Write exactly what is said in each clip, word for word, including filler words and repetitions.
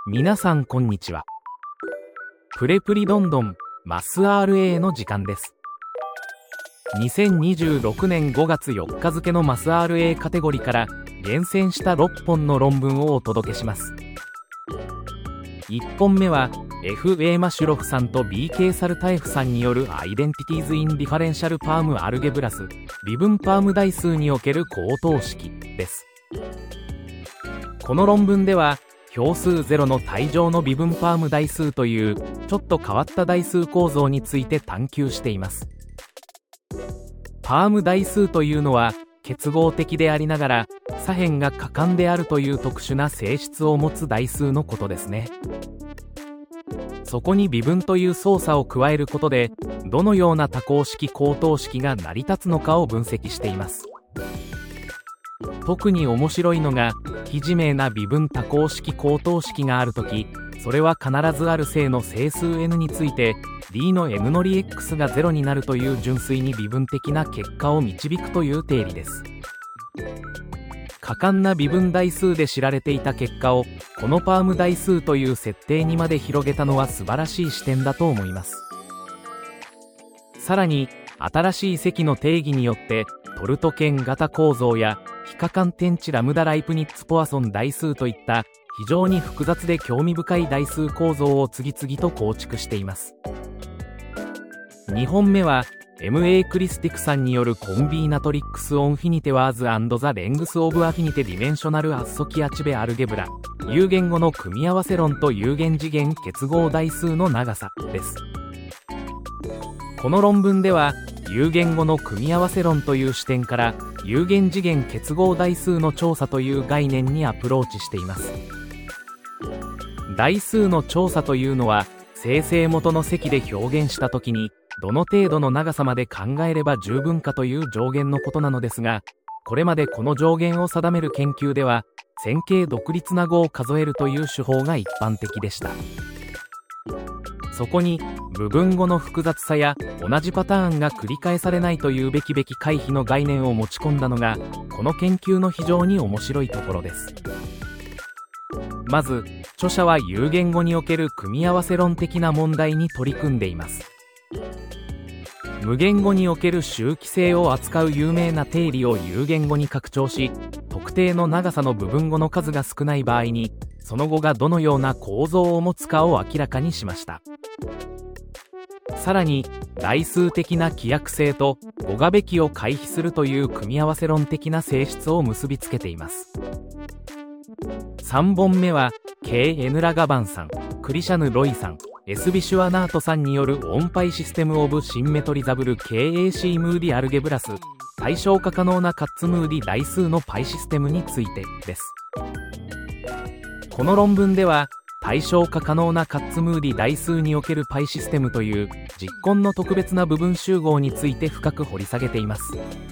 皆さんこんにちは。プレプリどんどんマス アールエー の時間です。にせんにじゅうろくねんごがつよっか付のマス アールエー カテゴリーから厳選したろっぽんの論文をお届けします。いっぽんめは エフエー マシュロフさんと ビーケー サルタエフさんによるアイデンティティーズ・イン・ディファレンシャル・パーム・アルゲブラス微分パーム代数における高等式です。この論文では表数ゼロの対乗の微分パーム代数というちょっと変わった代数構造について探求しています。パーム代数というのは結合的でありながら左辺が可感であるという特殊な性質を持つ代数のことですね。そこに微分という操作を加えることでどのような多項式高等式が成り立つのかを分析しています。特に面白いのが非自明な微分多項式高等式があるとき、それは必ずある正の整数 n について d の n 乗り x がゼロになるという純粋に微分的な結果を導くという定理です。可感な微分代数で知られていた結果をこのパーム代数という設定にまで広げたのは素晴らしい視点だと思います。さらに新しい積の定義によってトルト圏型構造や非可感天地ラムダライプニッツポアソン代数といった非常に複雑で興味深い代数構造を次々と構築しています。にほんめは エムエー クリスティクさんによるコンビーナトリックスオンフィニテワーズ&ザ・レングス・オブ・アフィニテ・ディメンショナル・アッソキアチベ・アルゲブラ有限語の組み合わせ論と有限次元結合代数の長さです。この論文では有限語の組み合わせ論という視点から有限次元結合代数の調査という概念にアプローチしています。代数の調査というのは生成元の積で表現したときにどの程度の長さまで考えれば十分かという上限のことなのですが、これまでこの上限を定める研究では線形独立な語を数えるという手法が一般的でした。そこに部分語の複雑さや同じパターンが繰り返されないというべきべき回避の概念を持ち込んだのがこの研究の非常に面白いところです。まず著者は有限語における組み合わせ論的な問題に取り組んでいます。無限語における周期性を扱う有名な定理を有限語に拡張し、特定の長さの部分語の数が少ない場合にその語がどのような構造を持つかを明らかにしました。さらに代数的な規約性と語がべきを回避するという組み合わせ論的な性質を結びつけています。さんぼんめは ケーエヌ ラガバンさん、クリシャヌ・ロイさん、エスビシュアナートさんによるオンパイシステム・オブ・シンメトリザブル ケーエーシー ムーディ・アルゲブラス対象化可能なカッツムーディ代数のパイシステムについてです。この論文では対象化可能なカッツムーディ代数におけるパイシステムという実根の特別な部分集合について深く掘り下げています。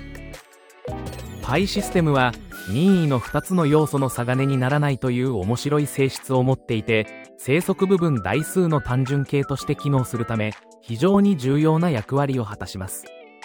パイシステムは任意のふたつの要素の差がねにならないという面白い性質を持っていて、生息部分代数の単純形として機能するため非常に重要な役割を果たします。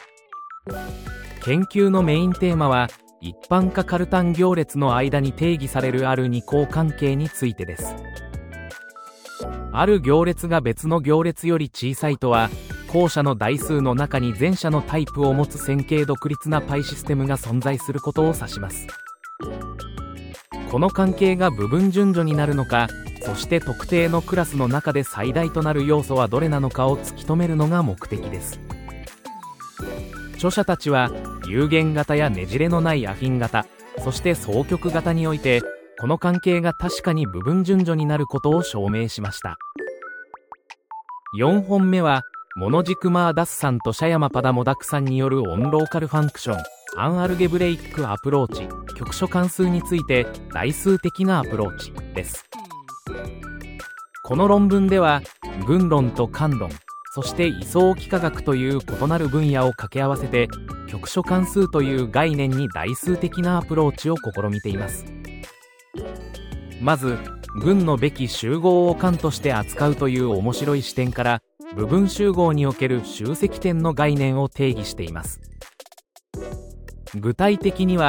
研究のメインテーマは一般化カルタン行列の間に定義されるある二項関係についてです。ある行列が別の行列より小さいとは後者の代数の中に前者のタイプを持つ線形独立なパイシステムが存在することを指します。この関係が部分順序になるのか、そして特定のクラスの中で最大となる要素はどれなのかを突き止めるのが目的です。著者たちは有限型やねじれのないアフィン型、そして双極型においてこの関係が確かに部分順序になることを証明しました。よんほんめはモノジクマーダスさんとシャヤマパダモダクさんによるオンローカルファンクションアンアルゲブレイックアプローチ局所関数について代数的なアプローチです。この論文では群論と間論、そして位相幾何学という異なる分野を掛け合わせて局所関数という概念に代数的なアプローチを試みています。まず群のべき集合を間として扱うという面白い視点から部分集合における集積点の概念を定義しています。具体的には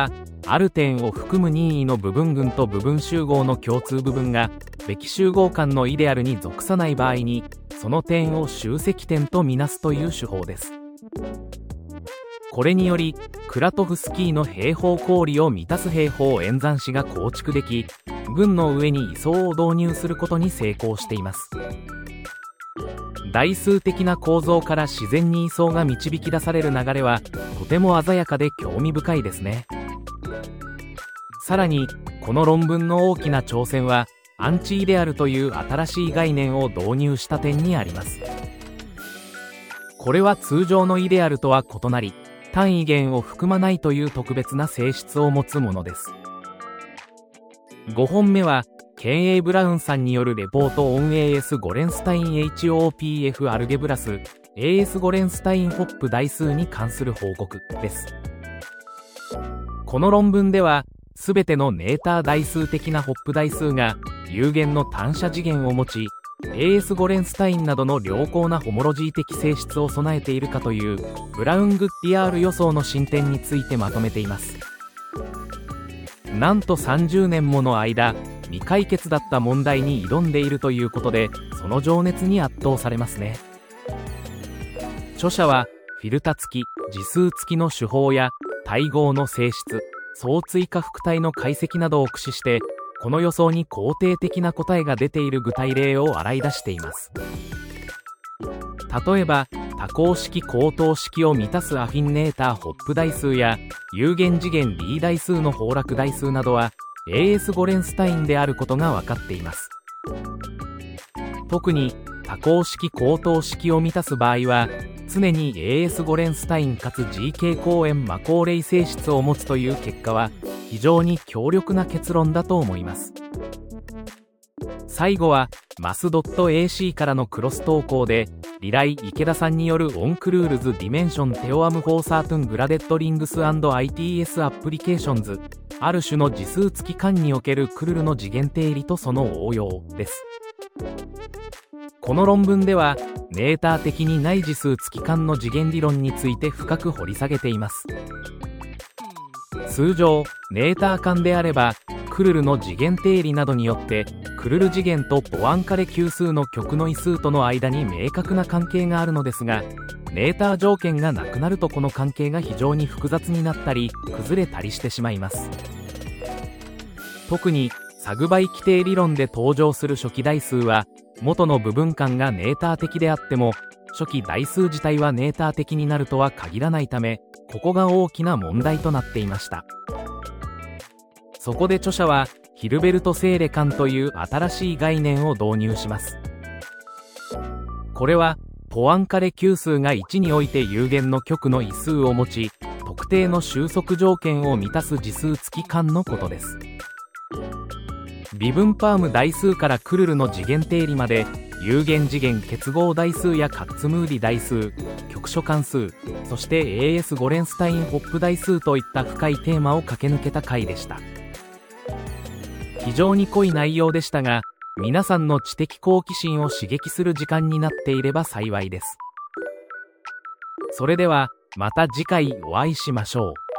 ある点を含む任意の部分群と部分集合の共通部分がべき集合間のイデアルに属さない場合に、その点を集積点とみなすという手法です。これによりクラトフスキーの平方公理を満たす平方演算子が構築でき、群の上に位相を導入することに成功しています。代数的な構造から自然に位相が導き出される流れはとても鮮やかで興味深いですね。さらにこの論文の大きな挑戦はアンチイデアルという新しい概念を導入した点にあります。これは通常のイデアルとは異なり、単位元を含まないという特別な性質を持つものです。ごほんめはケンエー ブラウンさんによるレポートオン エーエス ゴレンスタイン エイチオーピーエフ アルゲブラス エーエス ゴレンスタインホップ代数に関する報告です。この論文ではすべてのネーター代数的なホップ代数が有限の単写次元を持ち、 エーエス ゴレンスタインなどの良好なホモロジー的性質を備えているかというブラウン・グッディアール予想の進展についてまとめています。なんとさんじゅうねんもの間未解決だった問題に挑んでいるということで、その情熱に圧倒されますね。著者はフィルタ付き、次数付きの手法や対合の性質、相追加複体の解析などを駆使してこの予想に肯定的な答えが出ている具体例を洗い出しています。例えば多項式高等式を満たすアフィンネーターホップ代数や有限次元 D 代数の崩落代数などは エーエス ゴレンスタインであることが分かっています。特に多項式高等式を満たす場合は常に エーエス ゴレンスタインかつ ジーケー 公園マコーレイ性質を持つという結果は非常に強力な結論だと思います。最後は マスドットエーシー からのクロス投稿でリライ池田さんによるオンクルールズディメンションテオアムフォーサートゥングラデッドリングス アイティーエス アプリケーションズ、ある種の次数付き間におけるクルルの次元定理とその応用です。この論文ではネーター的にない次数付き間の次元理論について深く掘り下げています。通常ネーター間であればクルルの次元定理などによってクルル次元とポアンカレ級数の極の位数との間に明確な関係があるのですが、ネーター条件がなくなるとこの関係が非常に複雑になったり崩れたりしてしまいます。特にサグバイ規定理論で登場する初期代数は元の部分間がネーター的であっても初期代数自体はネーター的になるとは限らないため、ここが大きな問題となっていました。そこで著者はヒルベルト・セーレ間という新しい概念を導入します。これはポアンカレ級数がいちにおいて有限の極の位数を持ち特定の収束条件を満たす次数付き間のことです。微分パーム代数からクルルの次元定理まで有限次元結合代数やカッツムーディ代数、局所関数、そして エーエス ゴレンスタインホップ代数といった深いテーマを駆け抜けた回でした。非常に濃い内容でしたが、皆さんの知的好奇心を刺激する時間になっていれば幸いです。それではまた次回お会いしましょう。